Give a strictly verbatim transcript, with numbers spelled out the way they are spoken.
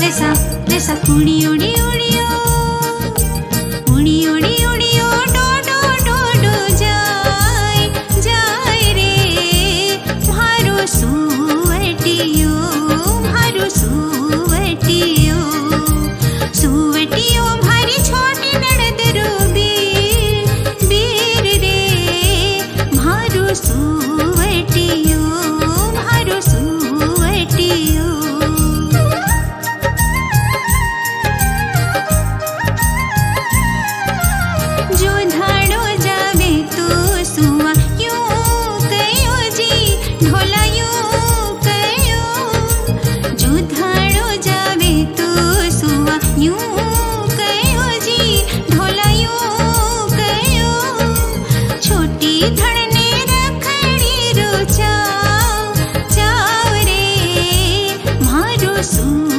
रेसा रेसा उड़ी उड़ी उड़ियो उड़ी उड़ी उड़ियो डो डो डो डो जाय जाय रे मारो सुवटियो मारो सुवटियो सुवटियो भारी छोटी ननद रो बीर बीर रे मारो सुवटियो मारो सुवटियो जो धाड़ो जावे तो सुआ यूं कयो जी ढोला यूं कयो जो धाड़ो जावे तो सुआ यूं कयो जी ढोला यूं कयो छोटी धड़ने रखड़ी रो चाव चाव रे मारो सु